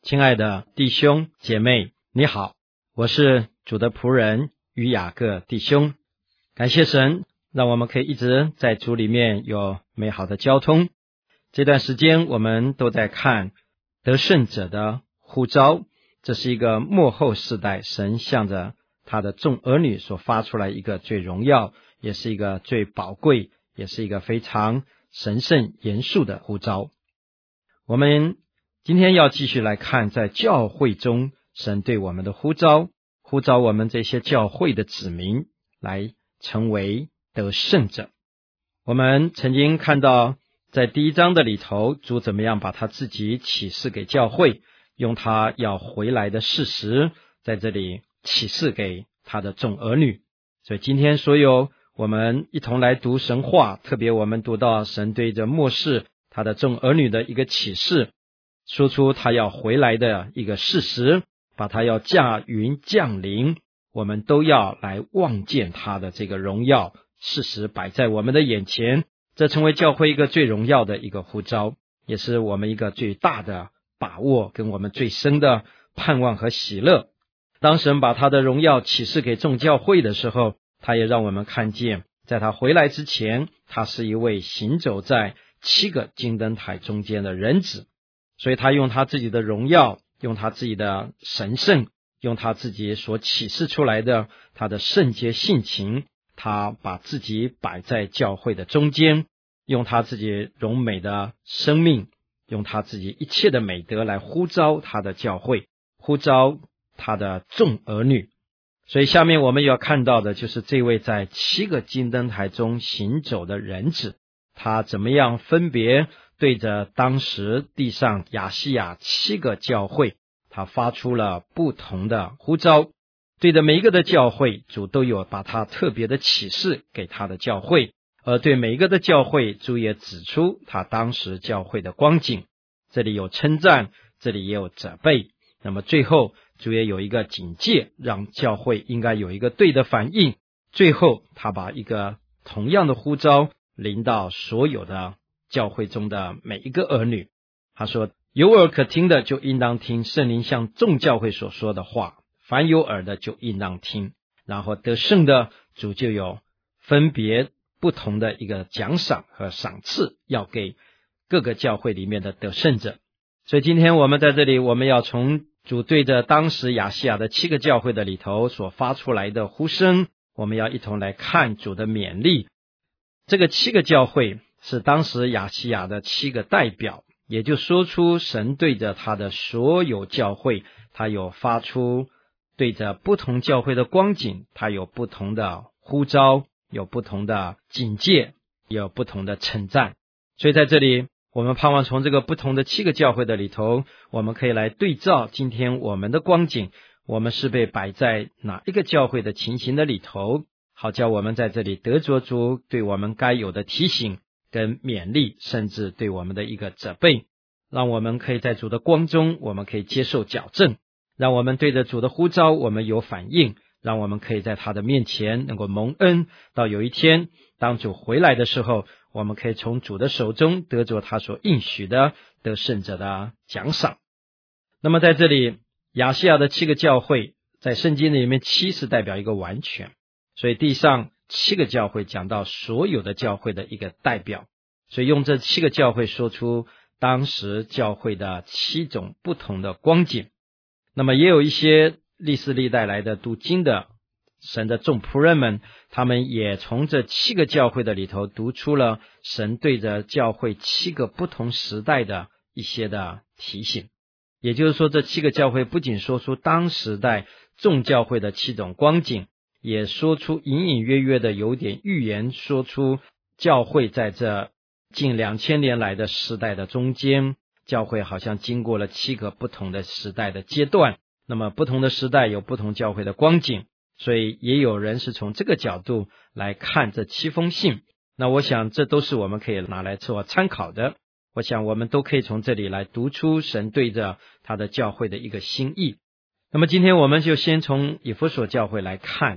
亲爱的弟兄姐妹，你好，我是主的仆人于雅各弟兄。感谢神，让我们可以一直在主里面有美好的交通。这段时间我们都在看得胜者的呼召，这是一个末后世代神向着他的众儿女所发出来一个最荣耀，也是一个最宝贵，也是一个非常神圣严肃的呼召。我们今天要继续来看在教会中神对我们的呼召我们这些教会的子民来成为得胜者。我们曾经看到在第一章的里头，主怎么样把他自己启示给教会，用他要回来的事实在这里启示给他的众儿女。所以今天所有我们一同来读神话，特别我们读到神对着末世他的众儿女的一个启示，说出他要回来的一个事实，把他要驾云降临，我们都要来望见他的这个荣耀事实摆在我们的眼前。这成为教会一个最荣耀的一个呼召，也是我们一个最大的把握，跟我们最深的盼望和喜乐。当神把他的荣耀启示给众教会的时候，他也让我们看见在他回来之前，他是一位行走在7个金灯台中间的人子。所以他用他自己的荣耀，用他自己的神圣，用他自己所启示出来的他的圣洁性情，他把自己摆在教会的中间，用他自己荣美的生命，用他自己一切的美德来呼召他的教会，呼召他的众儿女。所以下面我们要看到的就是这位在7个金灯台中行走的人子，他怎么样分别对着当时地上亚细亚7个教会，他发出了不同的呼召。对着每一个的教会，主都有把他特别的启示给他的教会，而对每一个的教会，主也指出他当时教会的光景。这里有称赞，这里也有责备，那么最后主也有一个警戒，让教会应该有一个对的反应。最后他把一个同样的呼召临到所有的教会中的每一个儿女。他说，有耳可听的就应当听圣灵向众教会所说的话，凡有耳的就应当听。然后得胜的主就有分别不同的一个奖赏和赏赐要给各个教会里面的得胜者。所以今天我们在这里，我们要从主对着当时亚细亚的7个教会的里头所发出来的呼声，我们要一同来看主的勉励。这个7个教会是当时亚细亚的7个代表，也就说出神对着他的所有教会，他有发出对着不同教会的光景，他有不同的呼召，有不同的警戒，也有不同的称赞。所以在这里我们盼望从这个不同的7个教会的里头，我们可以来对照今天我们的光景，我们是被摆在哪一个教会的情形的里头，好叫我们在这里得着主对我们该有的提醒跟勉励，甚至对我们的一个责备，让我们可以在主的光中，我们可以接受矫正，让我们对着主的呼召我们有反应，让我们可以在他的面前能够蒙恩，到有一天当主回来的时候，我们可以从主的手中得着他所应许的得胜者的奖赏。那么在这里亚细亚的7个教会，在圣经里面7是代表一个完全，所以地上7个教会讲到所有的教会的一个代表，所以用这7个教会说出当时教会的7种不同的光景。那么也有一些历世历代来的读经的神的众仆人们，他们也从这7个教会的里头读出了神对着教会7个不同时代的一些的提醒。也就是说，这7个教会不仅说出当时代众教会的7种光景，也说出隐隐约约的有点预言，说出教会在这近2000年来的时代的中间，教会好像经过了7个不同的时代的阶段，那么不同的时代有不同教会的光景，所以也有人是从这个角度来看这7封信。那我想这都是我们可以拿来做参考的，我想我们都可以从这里来读出神对着他的教会的一个心意。那么今天我们就先从以弗所教会来看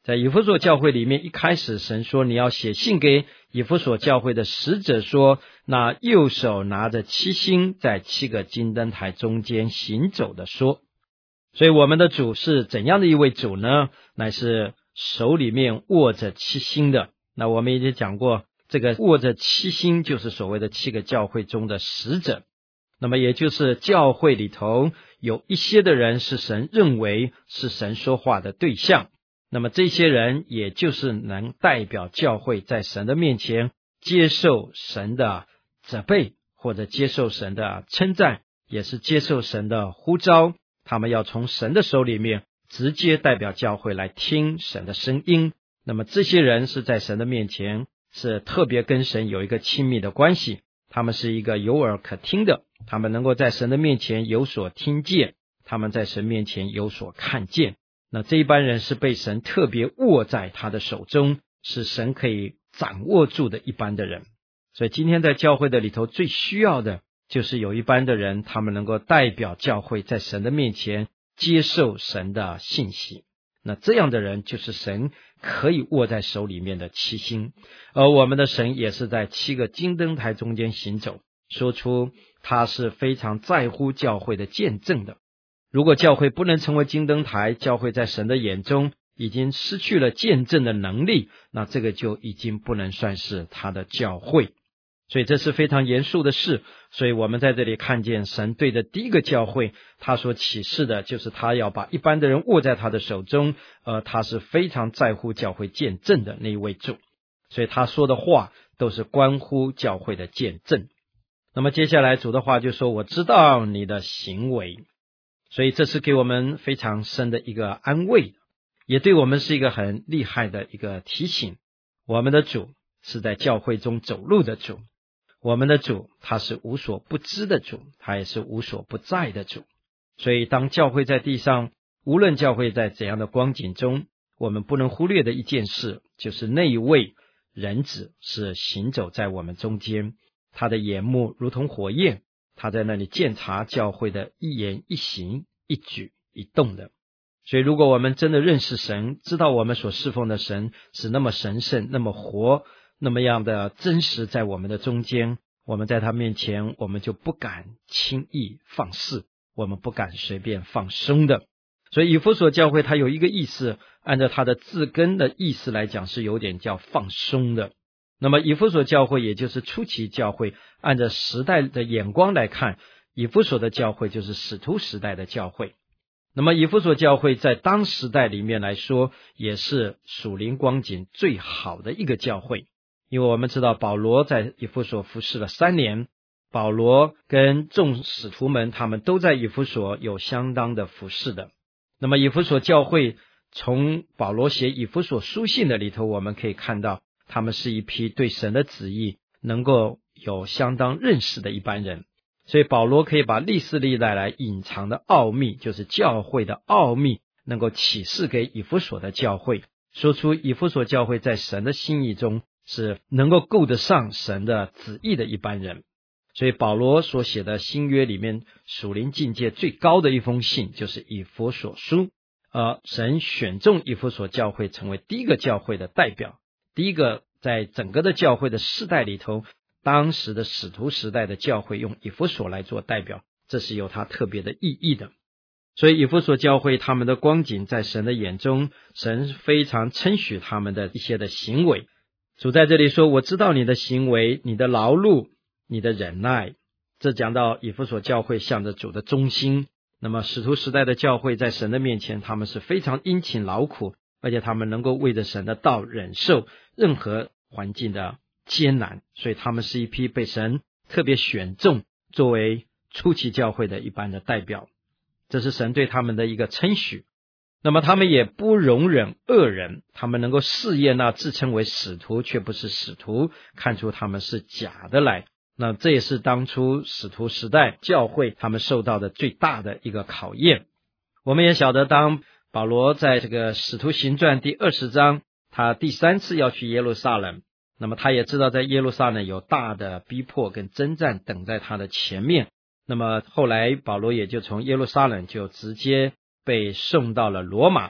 在以弗所教会里面，一开始神说你要写信给以弗所教会的使者说，那右手拿着7星在7个金灯台中间行走的说。所以我们的主是怎样的一位主呢？乃是手里面握着7星的。那我们已经讲过，这个握着7星就是所谓的7个教会中的使者。那么也就是教会里头有一些的人是神认为是神说话的对象，那么这些人也就是能代表教会在神的面前接受神的责备，或者接受神的称赞，也是接受神的呼召。他们要从神的手里面直接代表教会来听神的声音。那么这些人是在神的面前是特别跟神有一个亲密的关系，他们是一个有耳可听的，他们能够在神的面前有所听见，他们在神面前有所看见。那这一般人是被神特别握在他的手中，是神可以掌握住的一般的人。所以今天在教会的里头最需要的就是有一般的人，他们能够代表教会在神的面前接受神的信息。那这样的人就是神可以握在手里面的7星。而我们的神也是在7个金灯台中间行走，说出他是非常在乎教会的见证的。如果教会不能成为金灯台，教会在神的眼中已经失去了见证的能力，那这个就已经不能算是他的教会。所以这是非常严肃的事。所以我们在这里看见神对着第一个教会他所启示的，就是他要把一般的人握在他的手中，他是非常在乎教会见证的那一位主。所以他说的话都是关乎教会的见证。那么接下来主的话就说，我知道你的行为。所以这是给我们非常深的一个安慰，也对我们是一个很厉害的一个提醒。我们的主是在教会中走路的主，我们的主他是无所不知的主，他也是无所不在的主。所以当教会在地上，无论教会在怎样的光景中，我们不能忽略的一件事，就是那一位人子是行走在我们中间，他的眼目如同火焰，他在那里鉴察教会的一言一行一举一动的。所以如果我们真的认识神，知道我们所侍奉的神是那么神圣，那么活，那么样的真实在我们的中间，我们在他面前我们就不敢轻易放肆，我们不敢随便放松的。所以以弗所教会它有一个意思，按照它的字根的意思来讲，是有点叫放松的。那么以弗所教会也就是初期教会，按照时代的眼光来看，以弗所的教会就是使徒时代的教会。那么以弗所教会在当时代里面来说，也是属灵光景最好的一个教会。因为我们知道保罗在以弗所服侍了3年，保罗跟众使徒们他们都在以弗所有相当的服侍的。那么以弗所教会从保罗写以弗所书信的里头，我们可以看到他们是一批对神的旨意能够有相当认识的一般人。所以保罗可以把历史历代来隐藏的奥秘，就是教会的奥秘，能够启示给以弗所的教会，说出以弗所教会在神的心意中是能够够得上神的旨意的一般人。所以保罗所写的新约里面属灵境界最高的一封信就是以弗所书，神选中以弗所教会成为第一个教会的代表，第一个在整个的教会的世代里头，当时的使徒时代的教会用以弗所来做代表，这是有它特别的意义的。所以以弗所教会他们的光景在神的眼中，神非常称许他们的一些的行为。主在这里说，我知道你的行为，你的劳碌，你的忍耐。这讲到以弗所教会向着主的忠心。那么使徒时代的教会在神的面前，他们是非常殷勤劳苦，而且他们能够为着神的道忍受任何环境的艰难，所以他们是一批被神特别选中作为初期教会的一般的代表，这是神对他们的一个称许。那么他们也不容忍恶人，他们能够试验那自称为使徒却不是使徒，看出他们是假的来。那这也是当初使徒时代教会他们受到的最大的一个考验。我们也晓得，当保罗在这个使徒行传第20章，他第3次要去耶路撒冷，那么他也知道在耶路撒冷有大的逼迫跟征战等在他的前面。那么后来保罗也就从耶路撒冷就直接被送到了罗马，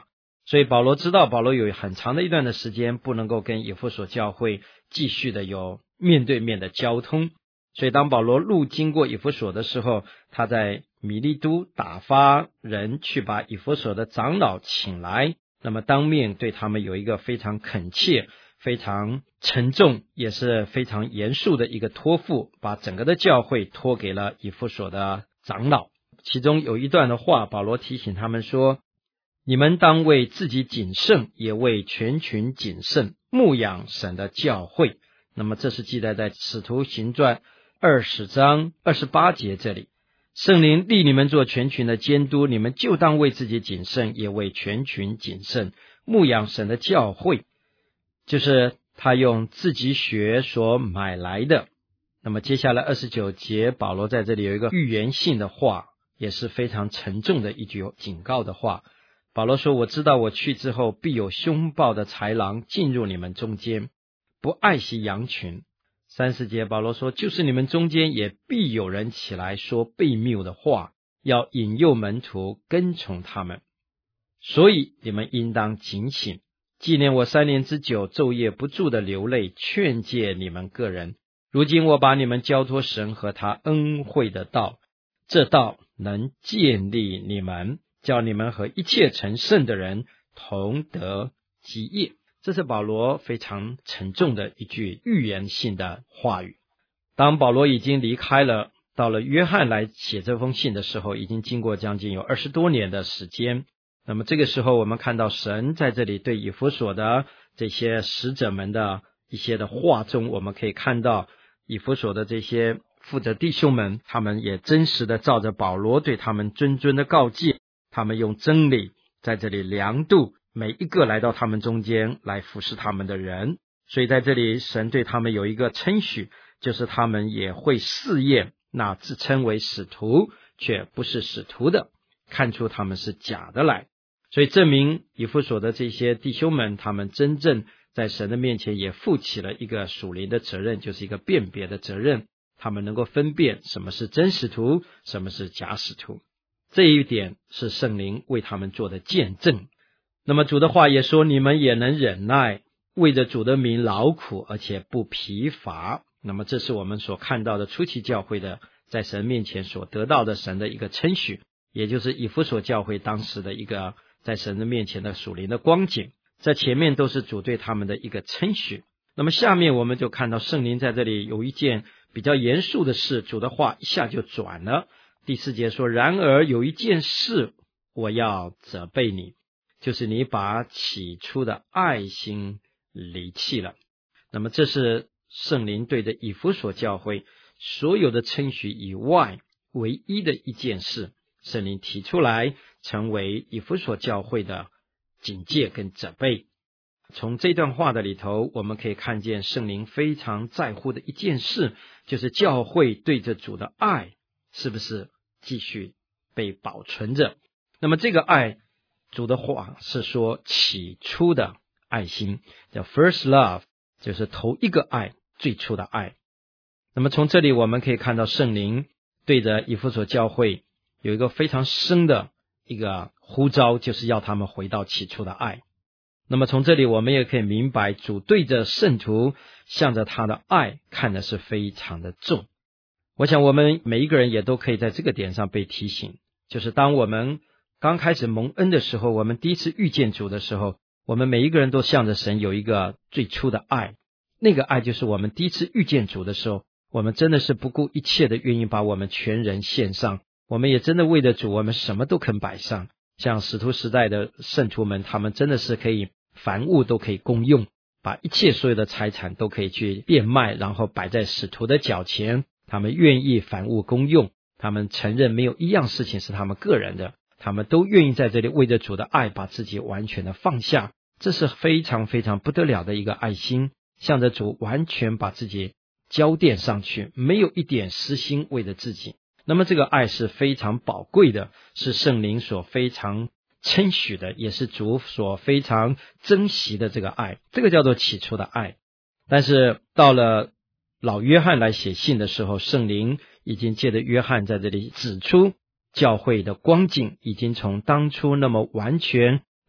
所以保罗知道保罗有很长的一段的时间不能够跟以弗所教会继续的有面对面的交通，所以当保罗路经过以弗所的时候，他在米利都打发人去把以弗所的长老请来，那么当面对他们有一个非常恳切、非常沉重也是非常严肃的一个托付，把整个的教会托给了以弗所的长老。其中有一段的话，保罗提醒他们说，你们当为自己谨慎，也为全群谨慎，牧养神的教会。那么这是记载在使徒行传20章28节这里，圣灵立你们做全群的监督，你们就当为自己谨慎，也为全群谨慎，牧养神的教会，就是他用自己血所买来的。那么接下来29节，保罗在这里有一个预言性的话，也是非常沉重的一句警告的话。保罗说，我知道我去之后，必有凶暴的豺狼进入你们中间，不爱惜羊群。30节，保罗说，就是你们中间也必有人起来说悖谬的话，要引诱门徒跟从他们。所以你们应当警醒，纪念我3年之久，昼夜不住的流泪，劝诫你们个人。如今我把你们交托神和他恩惠的道，这道能建立你们，叫你们和一切成圣的人同得基业。这是保罗非常沉重的一句预言性的话语。当保罗已经离开了，到了约翰来写这封信的时候，已经经过将近有20多年的时间。那么这个时候我们看到神在这里对以弗所的这些使者们的一些的话中，我们可以看到以弗所的这些负责弟兄们，他们也真实的照着保罗对他们谆谆的告诫，他们用真理在这里量度每一个来到他们中间来服侍他们的人。所以在这里神对他们有一个称许，就是他们也会试验那自称为使徒却不是使徒的，看出他们是假的来。所以证明以弗所的这些弟兄们，他们真正在神的面前也负起了一个属灵的责任，就是一个辨别的责任。他们能够分辨什么是真使徒，什么是假使徒，这一点是圣灵为他们做的见证。那么主的话也说，你们也能忍耐，为着主的名劳苦，而且不疲乏。那么这是我们所看到的初期教会的在神面前所得到的神的一个称许，也就是以弗所教会当时的一个在神的面前的属灵的光景。在前面都是主对他们的一个称许。那么下面我们就看到圣灵在这里有一件比较严肃的事，主的话一下就转了。第4节说，然而有一件事我要责备你，就是你把起初的爱心离弃了。那么这是圣灵对着以弗所教会所有的称许以外唯一的一件事，圣灵提出来成为以弗所教会的警戒跟责备。从这段话的里头，我们可以看见圣灵非常在乎的一件事，就是教会对着主的爱是不是继续被保存着。那么这个爱，主的话是说起初的爱心，叫 first love， 就是头一个爱，最初的爱。那么从这里我们可以看到圣灵对着以弗所教会有一个非常深的一个呼召，就是要他们回到起初的爱。那么从这里我们也可以明白，主对着圣徒向着他的爱看的是非常的重。我想我们每一个人也都可以在这个点上被提醒，就是当我们刚开始蒙恩的时候，我们第一次遇见主的时候，我们每一个人都向着神有一个最初的爱。那个爱就是我们第一次遇见主的时候，我们真的是不顾一切的愿意把我们全人献上，我们也真的为了主，我们什么都肯摆上。像使徒时代的圣徒们，他们真的是可以凡物都可以公用，把一切所有的财产都可以去变卖，然后摆在使徒的脚前，他们愿意凡物公用，他们承认没有一样事情是他们个人的，他们都愿意在这里为着主的爱把自己完全的放下。这是非常非常不得了的一个爱心，向着主完全把自己交奠上去，没有一点私心为了自己。那么这个爱是非常宝贵的，是圣灵所非常称许的，也是主所非常珍惜的这个爱，这个叫做起初的爱。但是到了老约翰来写信的时候，圣灵已经借着约翰在这里指出教会的光景已经从当初那么完全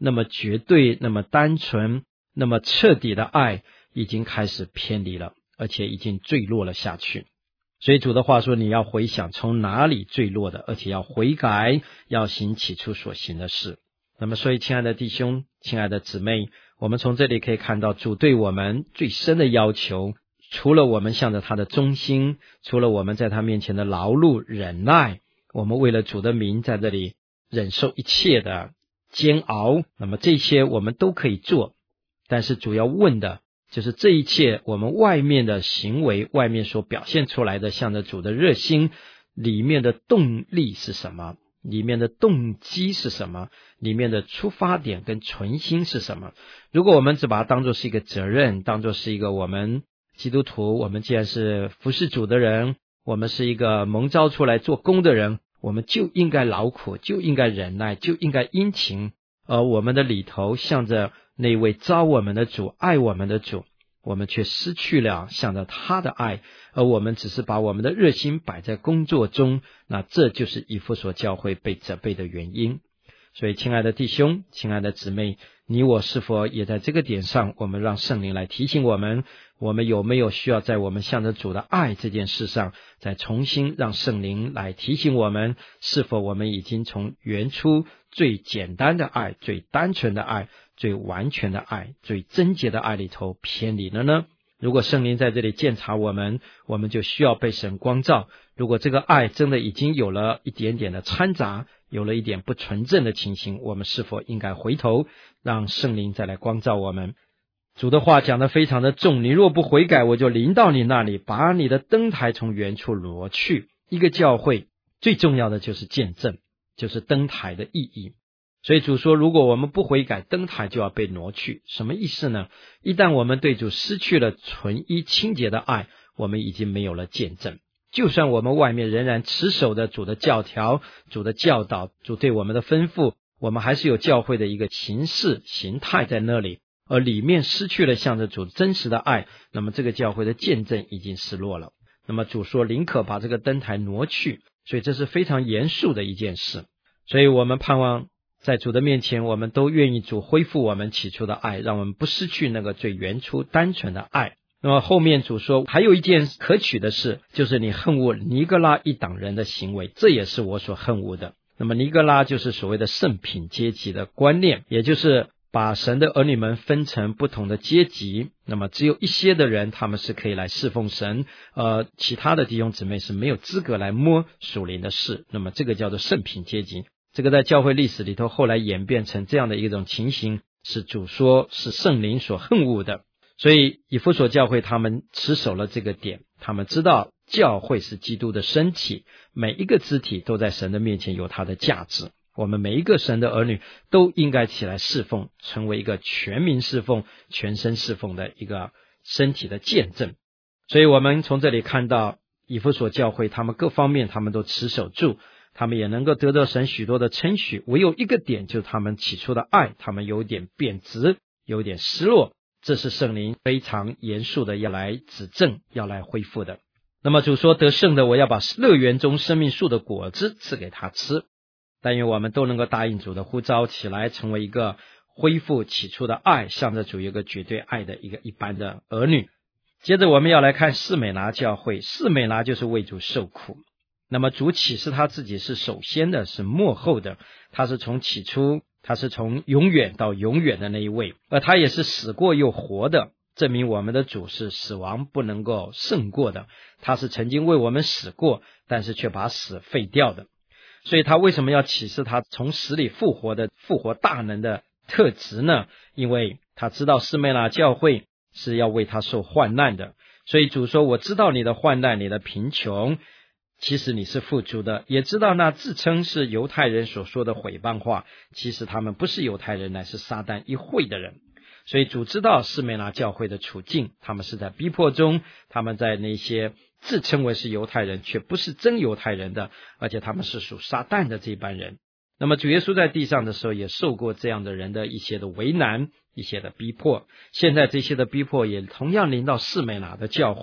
那么绝对、那么单纯、那么彻底的爱已经开始偏离了，而且已经坠落了下去。所以主的话说，你要回想从哪里坠落的，而且要悔改，要行起初所行的事。那么所以亲爱的弟兄，亲爱的姊妹，我们从这里可以看到主对我们最深的要求，除了我们向着他的忠心，除了我们在他面前的劳碌忍耐，我们为了主的名在这里忍受一切的煎熬，那么这些我们都可以做。但是主要问的就是这一切我们外面的行为，外面所表现出来的向着主的热心，里面的动力是什么，里面的动机是什么，里面的出发点跟存心是什么。如果我们只把它当作是一个责任，当作是一个我们基督徒，我们既然是服侍主的人，我们是一个蒙召出来做工的人，我们就应该劳苦，就应该忍耐，就应该殷勤，而我们的里头向着那位召我们的主，爱我们的主，我们却失去了向着他的爱，而我们只是把我们的热心摆在工作中，那这就是以弗所教会被责备的原因。所以亲爱的弟兄，亲爱的姊妹，你我是否也在这个点上，我们让圣灵来提醒我们，我们有没有需要在我们向着主的爱这件事上，再重新让圣灵来提醒我们，是否我们已经从原初最简单的爱，最单纯的爱，最完全的爱，最贞洁的爱里头偏离了呢？如果圣灵在这里鉴察我们，我们就需要被神光照。如果这个爱真的已经有了一点点的掺杂，有了一点不纯正的情形，我们是否应该回头，让圣灵再来光照我们？主的话讲得非常的重，你若不悔改，我就临到你那里，把你的灯台从原处挪去。一个教会最重要的就是见证，就是灯台的意义。所以主说，如果我们不悔改，灯台就要被挪去。什么意思呢？一旦我们对主失去了纯一清洁的爱，我们已经没有了见证。就算我们外面仍然持守着主的教条，主的教导，主对我们的吩咐，我们还是有教会的一个形式形态在那里，而里面失去了向着主真实的爱，那么这个教会的见证已经失落了。那么主说宁可把这个灯台挪去，所以这是非常严肃的一件事。所以我们盼望在主的面前，我们都愿意主恢复我们起初的爱，让我们不失去那个最原初单纯的爱。那么后面主说，还有一件可取的事，就是你恨恶尼哥拉一党人的行为，这也是我所恨恶的。那么尼哥拉就是所谓的圣品阶级的观念，也就是把神的儿女们分成不同的阶级，那么只有一些的人他们是可以来侍奉神，其他的弟兄姊妹是没有资格来摸属灵的事，那么这个叫做圣品阶级。这个在教会历史里头后来演变成这样的一种情形，是主说是圣灵所恨恶的。所以以弗所教会他们持守了这个点，他们知道教会是基督的身体，每一个肢体都在神的面前有它的价值，我们每一个神的儿女都应该起来侍奉，成为一个全民侍奉、全身侍奉的一个身体的见证。所以我们从这里看到以弗所教会他们各方面他们都持守住，他们也能够得到神许多的称许，唯有一个点，就是他们起初的爱，他们有点变质，有点失落，这是圣灵非常严肃的要来指正，要来恢复的。那么主说，得胜的我要把乐园中生命树的果子赐给他吃。但愿我们都能够答应主的呼召，起来成为一个恢复起初的爱，向着主有一个绝对爱的一般的儿女。接着我们要来看士美拿教会，士美拿就是为主受苦。那么主启示他自己是首先的，是末后的，他是从起初，他是从永远到永远的那一位，而他也是死过又活的，证明我们的主是死亡不能够胜过的，他是曾经为我们死过，但是却把死废掉的。所以他为什么要启示他从死里复活的复活大能的特质呢？因为他知道士美拿教会是要为他受患难的，所以主说，我知道你的患难，你的贫穷，其实你是富足的，也知道那自称是犹太人所说的毁谤话，其实他们不是犹太人，乃是撒旦一会的人。所以主知道士美拿教会的处境，他们是在逼迫中，他们在那些自称为是犹太人却不是真犹太人的，而且他们是属撒旦的这班人。那么主耶稣在地上的时候也受过这样的人的一些的为难，一些的逼迫，现在这些的逼迫也同样临到士美拿的教会。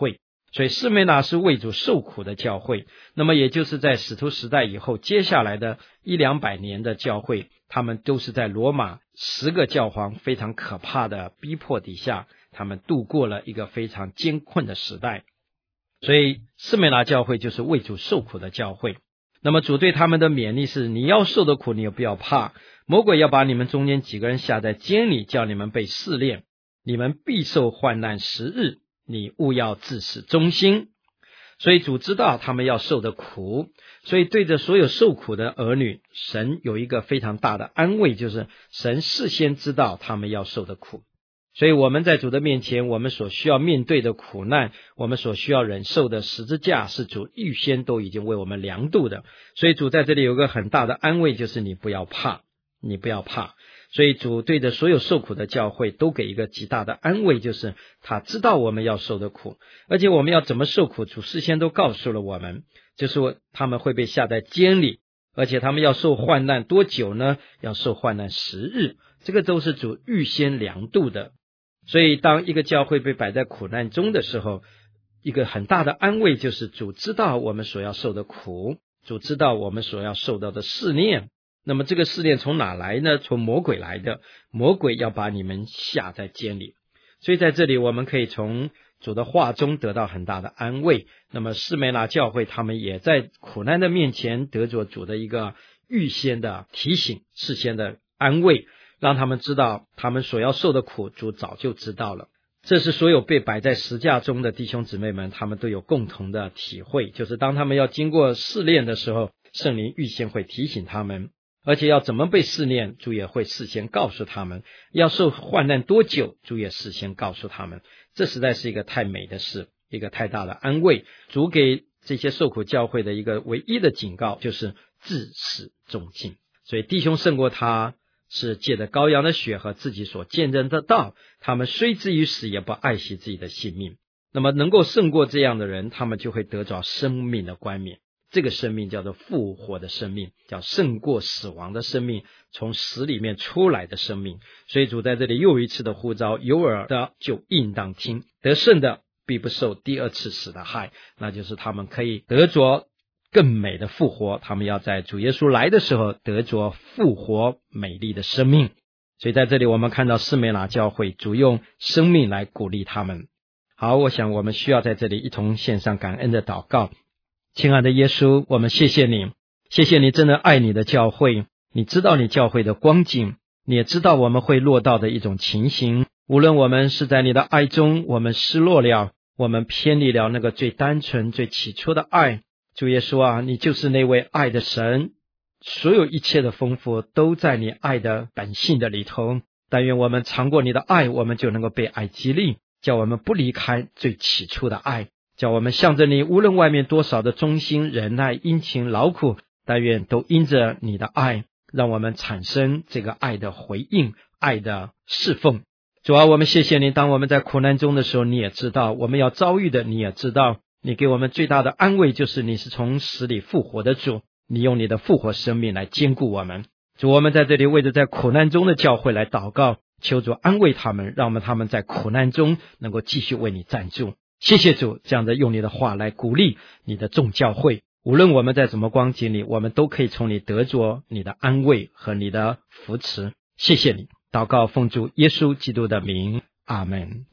所以士每拿是为主受苦的教会。那么也就是在使徒时代以后，接下来的100-200年的教会，他们都是在罗马10个教皇非常可怕的逼迫底下，他们度过了一个非常艰困的时代。所以士每拿教会就是为主受苦的教会。那么主对他们的勉励是，你要受的苦你也不要怕，魔鬼要把你们中间几个人下在监里，叫你们被试炼，你们必受患难10日，你务要自始忠心。所以主知道他们要受的苦，所以对着所有受苦的儿女，神有一个非常大的安慰，就是神事先知道他们要受的苦。所以我们在主的面前，我们所需要面对的苦难，我们所需要忍受的十字架，是主预先都已经为我们量度的。所以主在这里有个很大的安慰，就是你不要怕，你不要怕。所以主对着所有受苦的教会都给一个极大的安慰，就是他知道我们要受的苦，而且我们要怎么受苦，主事先都告诉了我们，就是他们会被下在监里，而且他们要受患难多久呢？要受患难10日，这个都是主预先量度的。所以当一个教会被摆在苦难中的时候，一个很大的安慰就是主知道我们所要受的苦，主知道我们所要受到的试炼。那么这个试炼从哪来呢？从魔鬼来的，魔鬼要把你们下在监里。所以在这里我们可以从主的话中得到很大的安慰。那么士每拿教会他们也在苦难的面前得着主的一个预先的提醒，事先的安慰，让他们知道他们所要受的苦，主早就知道了。这是所有被摆在十架中的弟兄姊妹们，他们都有共同的体会，就是当他们要经过试炼的时候，圣灵预先会提醒他们，而且要怎么被试炼，主也会事先告诉他们，要受患难多久，主也事先告诉他们。这实在是一个太美的事，一个太大的安慰。主给这些受苦教会的一个唯一的警告，就是自始忠心。所以弟兄胜过他，是借着羔羊的血和自己所见证的道，他们虽至于死，也不爱惜自己的性命。那么能够胜过这样的人，他们就会得着生命的冠冕。这个生命叫做复活的生命，叫胜过死亡的生命，从死里面出来的生命。所以主在这里又一次的呼召，有耳的就应当听，得胜的必不受第二次死的害，那就是他们可以得着更美的复活，他们要在主耶稣来的时候得着复活美丽的生命。所以在这里我们看到士每拿教会主用生命来鼓励他们。好，我想我们需要在这里一同献上感恩的祷告。亲爱的耶稣，我们谢谢你，谢谢你真的爱你的教会，你知道你教会的光景，你也知道我们会落到的一种情形。无论我们是在你的爱中，我们失落了，我们偏离了那个最单纯最起初的爱，主耶稣啊，你就是那位爱的神，所有一切的丰富都在你爱的本性的里头。但愿我们尝过你的爱，我们就能够被爱激励，叫我们不离开最起初的爱，叫我们向着你，无论外面多少的忠心忍耐殷勤劳苦，但愿都因着你的爱，让我们产生这个爱的回应，爱的侍奉。主啊，我们谢谢你，当我们在苦难中的时候，你也知道我们要遭遇的，你也知道，你给我们最大的安慰就是你是从死里复活的主，你用你的复活生命来坚固我们。主，我们在这里为着在苦难中的教会来祷告，求主安慰他们，让他们在苦难中能够继续为你站住。谢谢主，这样的用你的话来鼓励你的众教会，无论我们在什么光景里，我们都可以从你得着你的安慰和你的扶持。谢谢你，祷告奉主耶稣基督的名，阿们。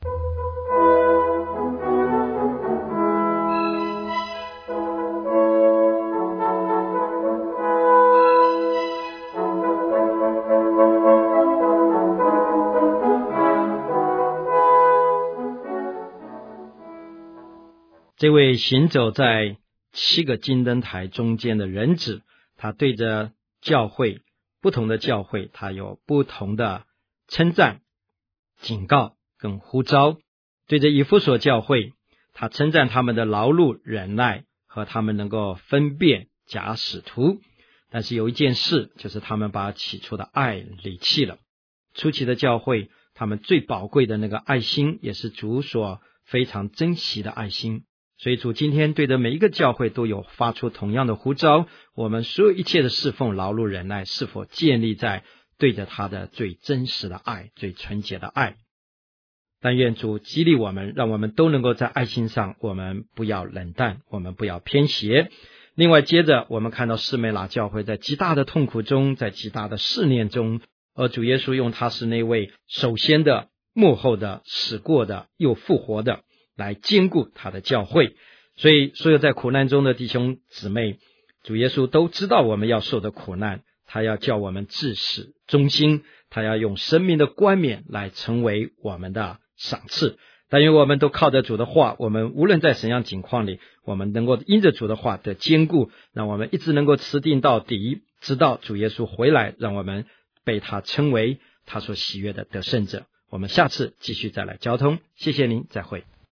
这位行走在7个金灯台中间的人子，他对着教会，不同的教会，他有不同的称赞、警告跟呼召。对着以弗所教会，他称赞他们的劳碌忍耐和他们能够分辨假使徒。但是有一件事，就是他们把起初的爱离弃了。初期的教会，他们最宝贵的那个爱心，也是主所非常珍惜的爱心。所以主今天对着每一个教会都有发出同样的呼召，我们所有一切的侍奉劳碌忍耐，是否建立在对着他的最真实的爱，最纯洁的爱。 但愿主激励我们，让我们都能够在爱心上，我们不要冷淡，我们不要偏斜。另外接着我们看到士美拿教会在极大的痛苦中，在极大的试炼中，而主耶稣用他是那位首先的、幕后的、死过的又复活的，来兼顾他的教会。所以所有在苦难中的弟兄姊妹，主耶稣都知道我们要受的苦难，他要叫我们至死忠心，他要用生命的冠冕来成为我们的赏赐。但愿我们都靠着主的话，我们无论在怎样境况里，我们能够因着主的话的坚固，让我们一直能够持定到底，直到主耶稣回来，让我们被他称为他所喜悦的得胜者。我们下次继续再来交通，谢谢您，再会。